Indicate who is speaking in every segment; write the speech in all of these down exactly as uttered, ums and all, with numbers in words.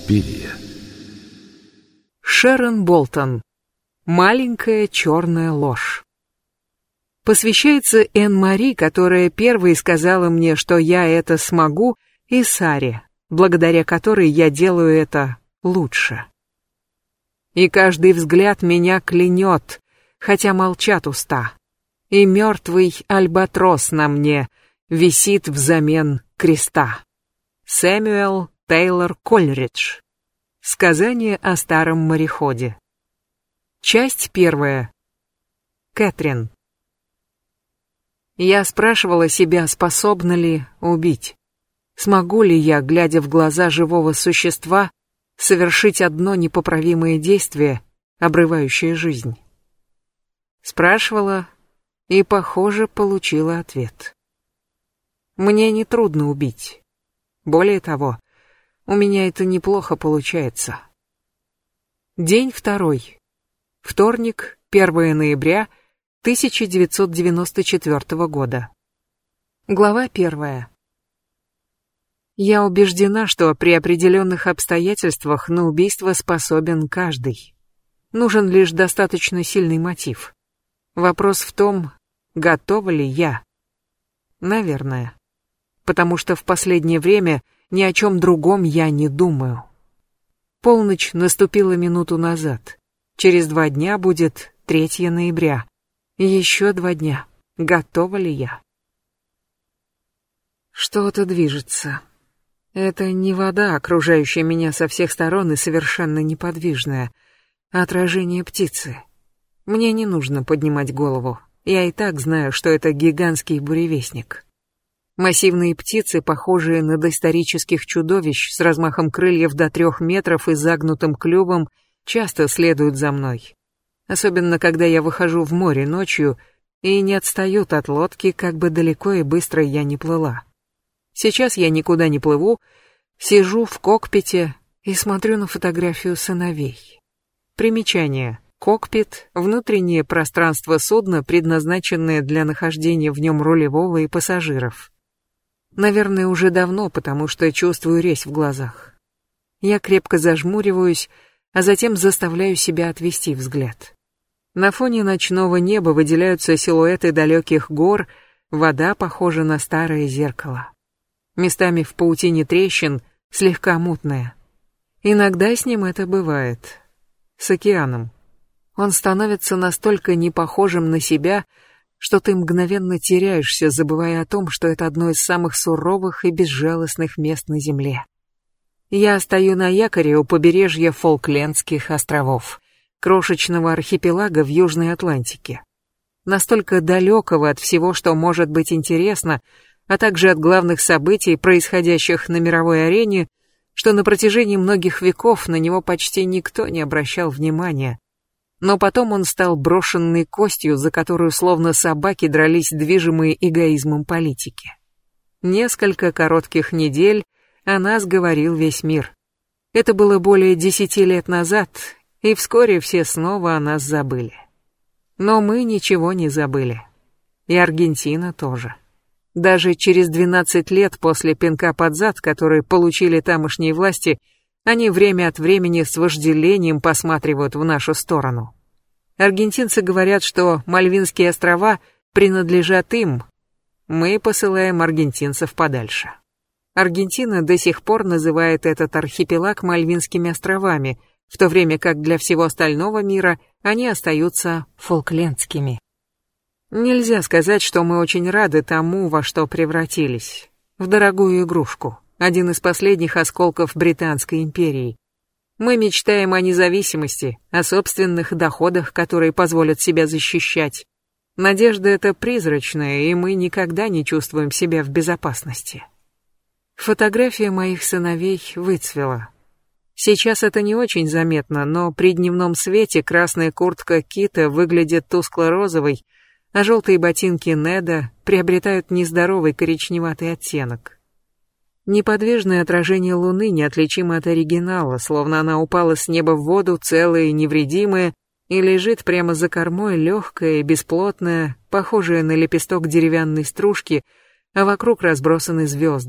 Speaker 1: Суспирия.
Speaker 2: Шерон Болтон. Маленькая черная ложь. Посвящается Энн-Мари, которая первой сказала мне, что я это смогу, и Саре, благодаря которой я делаю это лучше. И каждый взгляд меня клянет, хотя молчат уста. И мертвый альбатрос на мне висит взамен креста. Сэмюэл Тейлор Кольридж. Сказание о старом мореходе. Часть первая. Кэтрин. Я спрашивала себя, способна ли убить. Смогу ли я, глядя в глаза живого существа, совершить одно непоправимое действие, обрывающее жизнь? Спрашивала и, похоже, получила ответ. Мне нетрудно убить. Более того, у меня это неплохо получается. День второй. Вторник, первое ноября тысяча девятьсот девяносто четвёртого года. Глава первая. Я убеждена, что при определенных обстоятельствах на убийство способен каждый. Нужен лишь достаточно сильный мотив. Вопрос в том, готова ли я? Наверное. Потому что в последнее время ни о чем другом я не думаю. Полночь наступила минуту назад. Через два дня будет третье ноября. Еще два дня. Готова ли я? Что-то движется. Это не вода, окружающая меня со всех сторон и совершенно неподвижная, а отражение птицы. Мне не нужно поднимать голову. Я и так знаю, что это гигантский буревестник. Массивные птицы, похожие на доисторических чудовищ с размахом крыльев до трех метров и загнутым клювом, часто следуют за мной. Особенно, когда я выхожу в море ночью и не отстают от лодки, как бы далеко и быстро я не плыла. Сейчас я никуда не плыву, сижу в кокпите и смотрю на фотографию сыновей. Примечание. Кокпит — внутреннее пространство судна, предназначенное для нахождения в нем рулевого и пассажиров. Наверное, уже давно, потому что чувствую резь в глазах. Я крепко зажмуриваюсь, а затем заставляю себя отвести взгляд. На фоне ночного неба выделяются силуэты далеких гор, вода похожа на старое зеркало. Местами в паутине трещин, слегка мутная. Иногда с ним это бывает. С океаном. Он становится настолько непохожим на себя, что ты мгновенно теряешься, забывая о том, что это одно из самых суровых и безжалостных мест на Земле. Я стою на якоре у побережья Фолклендских островов, крошечного архипелага в Южной Атлантике. Настолько далекого от всего, что может быть интересно, а также от главных событий, происходящих на мировой арене, что на протяжении многих веков на него почти никто не обращал внимания. Но потом он стал брошенной костью, за которую словно собаки дрались движимые эгоизмом политики. Несколько коротких недель о нас говорил весь мир. Это было более десяти лет назад, и вскоре все снова о нас забыли. Но мы ничего не забыли. И Аргентина тоже. Даже через двенадцать лет после пинка под зад, который получили тамошние власти, они время от времени с вожделением посматривают в нашу сторону. Аргентинцы говорят, что Мальвинские острова принадлежат им. Мы посылаем аргентинцев подальше. Аргентина до сих пор называет этот архипелаг Мальвинскими островами, в то время как для всего остального мира они остаются фолклендскими. Нельзя сказать, что мы очень рады тому, во что превратились. В дорогую игрушку. Один из последних осколков Британской империи. Мы мечтаем о независимости, о собственных доходах, которые позволят себя защищать. Надежда эта призрачная, и мы никогда не чувствуем себя в безопасности. Фотография моих сыновей выцвела. Сейчас это не очень заметно, но при дневном свете красная куртка Кита выглядит тускло-розовой, а желтые ботинки Неда приобретают нездоровый коричневатый оттенок. Неподвижное отражение луны неотличимо от оригинала, словно она упала с неба в воду целая и невредимая, и лежит прямо за кормой легкая и бесплотная, похожая на лепесток деревянной стружки, а вокруг разбросаны звезды,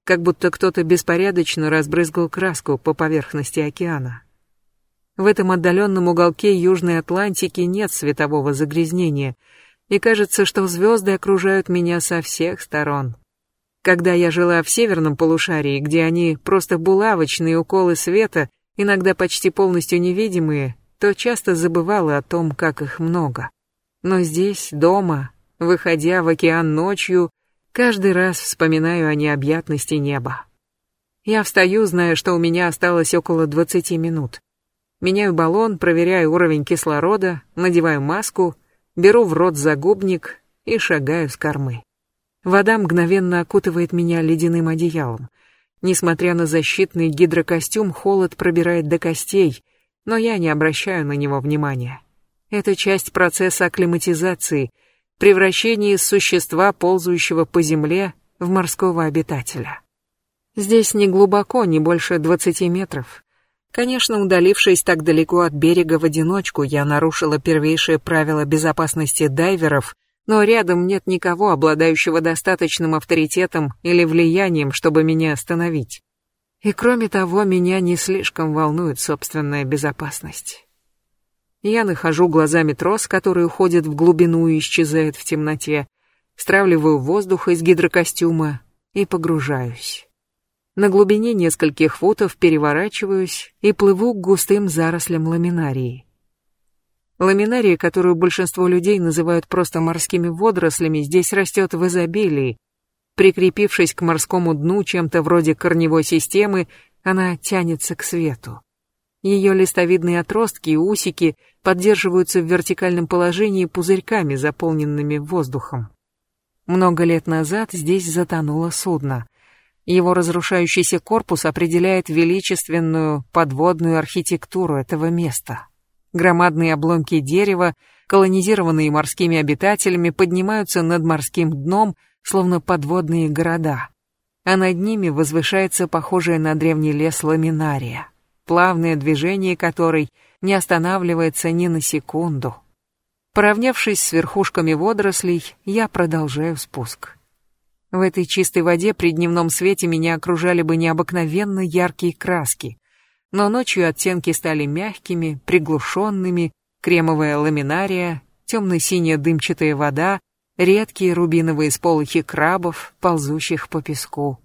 Speaker 2: как будто кто-то беспорядочно разбрызгал краску по поверхности океана. В этом отдаленном уголке Южной Атлантики нет светового загрязнения, и кажется, что звезды окружают меня со всех сторон. Когда я жила в северном полушарии, где они просто булавочные уколы света, иногда почти полностью невидимые, то часто забывала о том, как их много. Но здесь, дома, выходя в океан ночью, каждый раз вспоминаю о необъятности неба. Я встаю, зная, что у меня осталось около двадцати минут. Меняю баллон, проверяю уровень кислорода, надеваю маску, беру в рот загубник и шагаю с кормы. Вода мгновенно окутывает меня ледяным одеялом. Несмотря на защитный гидрокостюм, холод пробирает до костей, но я не обращаю на него внимания. Это часть процесса акклиматизации, превращения из существа, ползающего по земле, в морского обитателя. Здесь не глубоко, не больше двадцати метров. Конечно, удалившись так далеко от берега в одиночку, я нарушила первейшее правило безопасности дайверов, но рядом нет никого, обладающего достаточным авторитетом или влиянием, чтобы меня остановить. И кроме того, меня не слишком волнует собственная безопасность. Я нахожу глазами трос, который уходит в глубину и исчезает в темноте, стравливаю воздух из гидрокостюма и погружаюсь. На глубине нескольких футов переворачиваюсь и плыву к густым зарослям ламинарии. Ламинария, которую большинство людей называют просто морскими водорослями, здесь растет в изобилии. Прикрепившись к морскому дну чем-то вроде корневой системы, она тянется к свету. Ее листовидные отростки и усики поддерживаются в вертикальном положении пузырьками, заполненными воздухом. Много лет назад здесь затонуло судно. Его разрушающийся корпус определяет величественную подводную архитектуру этого места. Громадные обломки дерева, колонизированные морскими обитателями, поднимаются над морским дном, словно подводные города. А над ними возвышается похожая на древний лес ламинария, плавное движение которой не останавливается ни на секунду. Поравнявшись с верхушками водорослей, я продолжаю спуск. В этой чистой воде при дневном свете меня окружали бы необыкновенно яркие краски, но ночью оттенки стали мягкими, приглушенными, кремовая ламинария, темно-синяя дымчатая вода, редкие рубиновые сполохи крабов, ползущих по песку.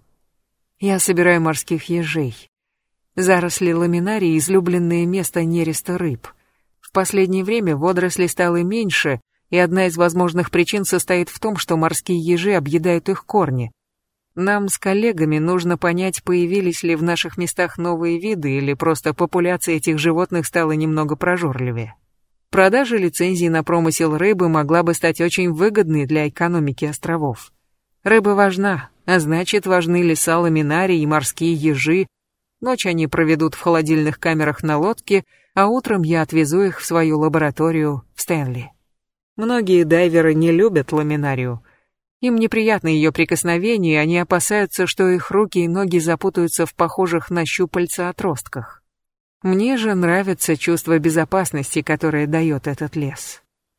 Speaker 2: Я собираю морских ежей. Заросли ламинарии — излюбленное место нереста рыб. В последнее время водорослей стало меньше, и одна из возможных причин состоит в том, что морские ежи объедают их корни. Нам с коллегами нужно понять, появились ли в наших местах новые виды или просто популяция этих животных стала немного прожорливее. Продажа лицензий на промысел рыбы могла бы стать очень выгодной для экономики островов. Рыба важна, а значит, важны леса ламинарии и морские ежи. Ночь они проведут в холодильных камерах на лодке, а утром я отвезу их в свою лабораторию в Стэнли. Многие дайверы не любят ламинарию. Им неприятно ее прикосновение, они опасаются, что их руки и ноги запутаются в похожих на щупальца отростках. Мне же нравится чувство безопасности, которое дает этот лес.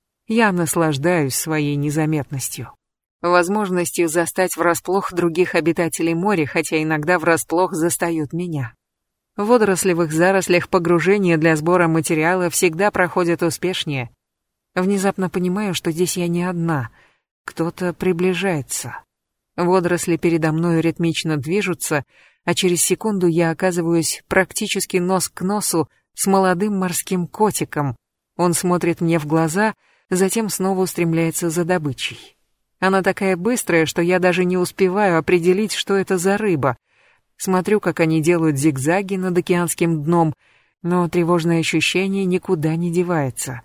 Speaker 2: Я наслаждаюсь своей незаметностью. Возможностью застать врасплох других обитателей моря, хотя иногда врасплох застают меня. В водорослевых зарослях погружения для сбора материала всегда проходят успешнее. Внезапно понимаю, что здесь я не одна. Кто-то приближается. Водоросли передо мной ритмично движутся, а через секунду я оказываюсь практически нос к носу с молодым морским котиком. Он смотрит мне в глаза, затем снова устремляется за добычей. Она такая быстрая, что я даже не успеваю определить, что это за рыба. Смотрю, как они делают зигзаги над океанским дном, но тревожное ощущение никуда не девается.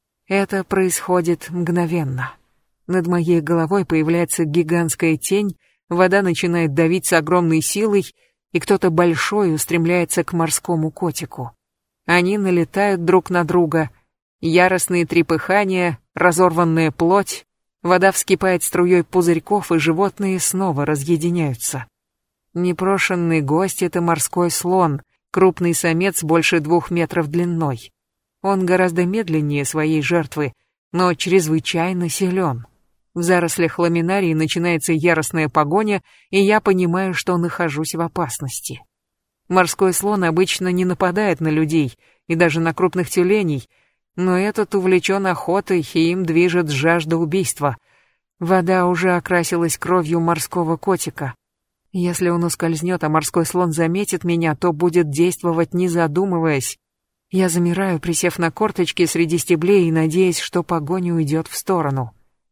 Speaker 2: Это происходит мгновенно. Над моей головой появляется гигантская тень, вода начинает давить с огромной силой, и кто-то большой устремляется к морскому котику. Они налетают друг на друга. Яростные трепыхания, разорванная плоть, вода вскипает струей пузырьков, и животные снова разъединяются. Непрошенный гость — это морской слон, крупный самец больше двух метров длиной. Он гораздо медленнее своей жертвы, но чрезвычайно силен. В зарослях ламинарии начинается яростная погоня, и я понимаю, что нахожусь в опасности. Морской слон обычно не нападает на людей и даже на крупных тюленей, но этот увлечен охотой, и им движет жажда убийства. Вода уже окрасилась кровью морского котика. Если он ускользнет, а морской слон заметит меня, то будет действовать не задумываясь. Я замираю, присев на корточки среди стеблей и надеясь, что погоня уйдет в сторону.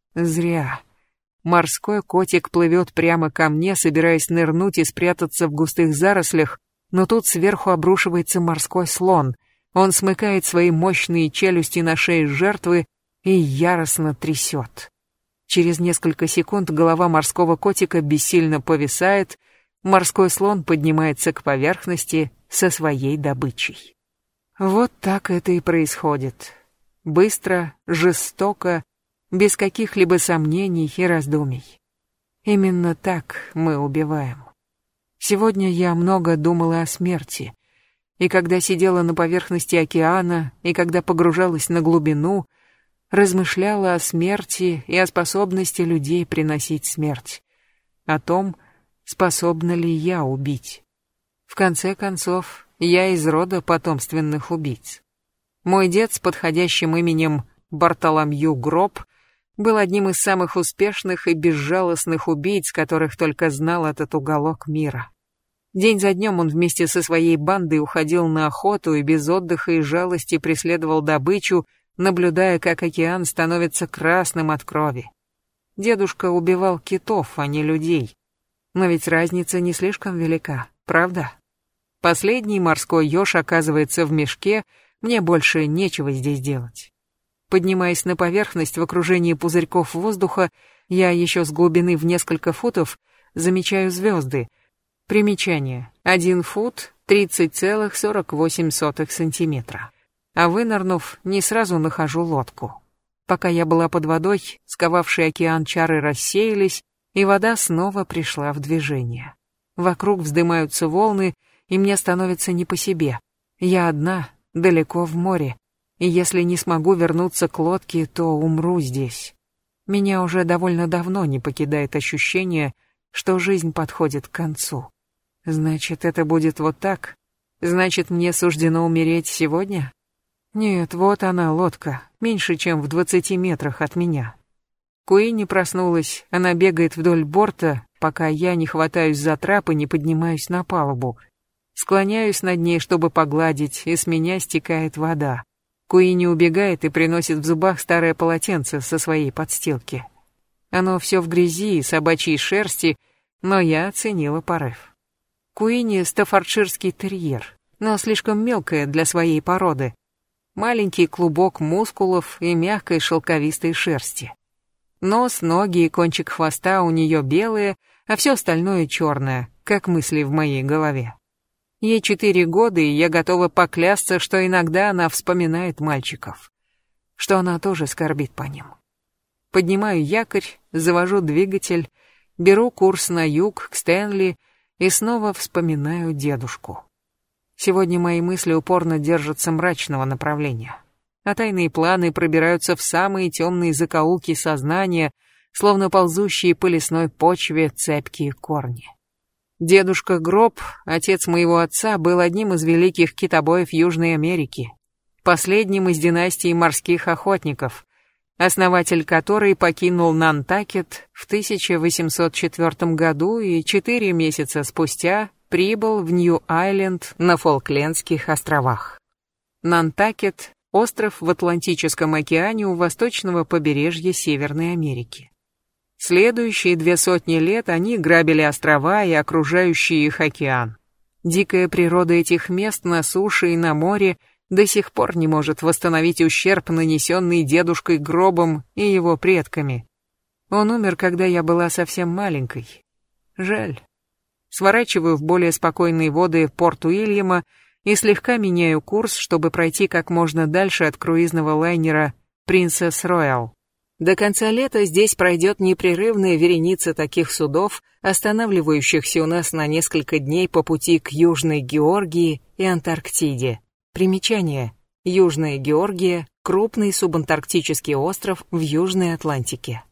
Speaker 2: Зря. Морской котик плывет прямо ко мне, собираясь нырнуть и спрятаться в густых зарослях, но тут сверху обрушивается морской слон. Он смыкает свои мощные челюсти на шее жертвы и яростно трясет. Через несколько секунд голова морского котика бессильно повисает, морской слон поднимается к поверхности со своей добычей. Вот так это и происходит. Быстро, жестоко, без каких-либо сомнений и раздумий. Именно так мы убиваем. Сегодня я много думала о смерти, и когда сидела на поверхности океана, и когда погружалась на глубину, размышляла о смерти и о способности людей приносить смерть, о том, способна ли я убить. В конце концов, я из рода потомственных убийц. Мой дед с подходящим именем Бартоломью Гроб был одним из самых успешных и безжалостных убийц, которых только знал этот уголок мира. День за днем он вместе со своей бандой уходил на охоту и без отдыха и жалости преследовал добычу, наблюдая, как океан становится красным от крови. Дедушка убивал китов, а не людей. Но ведь разница не слишком велика, правда? Последний морской еж оказывается в мешке, мне больше нечего здесь делать. Поднимаясь на поверхность в окружении пузырьков воздуха, я еще с глубины в несколько футов замечаю звезды. Примечание. Один фут тридцать целых сорок восемь сотых сантиметра. А вынырнув, не сразу нахожу лодку. Пока я была под водой, сковавшие океан чары рассеялись, и вода снова пришла в движение. Вокруг вздымаются волны, и мне становится не по себе. Я одна, далеко в море, и если не смогу вернуться к лодке, то умру здесь. Меня уже довольно давно не покидает ощущение, что жизнь подходит к концу. Значит, это будет вот так? Значит, мне суждено умереть сегодня? Нет, вот она, лодка, меньше, чем в двадцати метрах от меня. Куинни проснулась, она бегает вдоль борта, пока я не хватаюсь за трап и не поднимаюсь на палубу. Склоняюсь над ней, чтобы погладить, и с меня стекает вода. Куинни убегает и приносит в зубах старое полотенце со своей подстилки. Оно все в грязи и собачьей шерсти, но я оценила порыв. Куинни — стаффордширский терьер, но слишком мелкая для своей породы. Маленький клубок мускулов и мягкой шелковистой шерсти. Нос, ноги и кончик хвоста у нее белые, а все остальное черное, как мысли в моей голове. Ей четыре года, и я готова поклясться, что иногда она вспоминает мальчиков, что она тоже скорбит по ним. Поднимаю якорь, завожу двигатель, беру курс на юг, к Стэнли, и снова вспоминаю дедушку. Сегодня мои мысли упорно держатся мрачного направления, а тайные планы пробираются в самые темные закоулки сознания, словно ползущие по лесной почве цепкие корни. Дедушка Гроб, отец моего отца, был одним из великих китобоев Южной Америки, последним из династии морских охотников, основатель которой покинул Нантакет в тысяча восемьсот четвёртом году и четыре месяца спустя прибыл в Нью-Айленд на Фолклендских островах. Нантакет – остров в Атлантическом океане у восточного побережья Северной Америки. Следующие две сотни лет они грабили острова и окружающий их океан. Дикая природа этих мест на суше и на море до сих пор не может восстановить ущерб, нанесенный дедушкой Гробом и его предками. Он умер, когда я была совсем маленькой. Жаль. Сворачиваю в более спокойные воды Порт-Уильяма и слегка меняю курс, чтобы пройти как можно дальше от круизного лайнера «Принцесс Роял». До конца лета здесь пройдет непрерывная вереница таких судов, останавливающихся у нас на несколько дней по пути к Южной Георгии и Антарктиде. Примечание. Южная Георгия – крупный субантарктический остров в Южной Атлантике.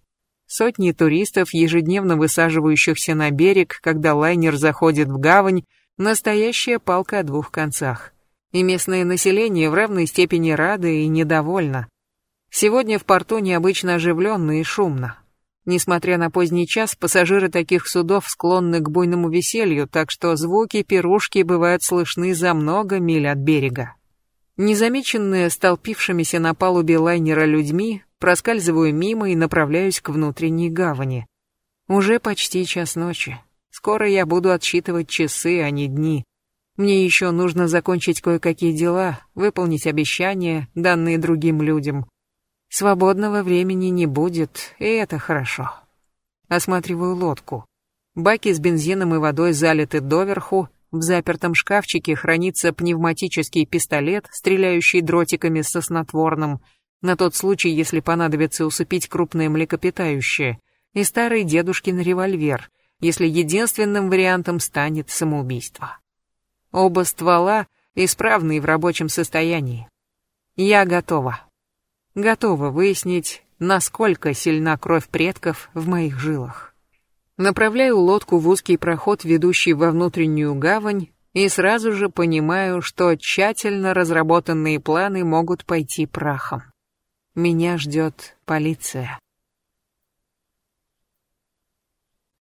Speaker 2: сотни туристов, ежедневно высаживающихся на берег, когда лайнер заходит в гавань, настоящая палка о двух концах. И местное население в равной степени радо и недовольно. Сегодня в порту необычно оживленно и шумно. Несмотря на поздний час, пассажиры таких судов склонны к буйному веселью, так что звуки пирушки бывают слышны за много миль от берега. Незамеченная столпившимися на палубе лайнера людьми, проскальзываю мимо и направляюсь к внутренней гавани. Уже почти час ночи. Скоро я буду отсчитывать часы, а не дни. Мне еще нужно закончить кое-какие дела, выполнить обещания, данные другим людям. Свободного времени не будет, и это хорошо. Осматриваю лодку. Баки с бензином и водой залиты доверху, в запертом шкафчике хранится пневматический пистолет, стреляющий дротиками со снотворным, на тот случай, если понадобится усыпить крупное млекопитающее, и старый дедушкин револьвер, если единственным вариантом станет самоубийство. Оба ствола исправны и в рабочем состоянии. Я готова. Готова выяснить, насколько сильна кровь предков в моих жилах. Направляю лодку в узкий проход, ведущий во внутреннюю гавань, и сразу же понимаю, что тщательно разработанные планы могут пойти прахом. Меня ждет полиция.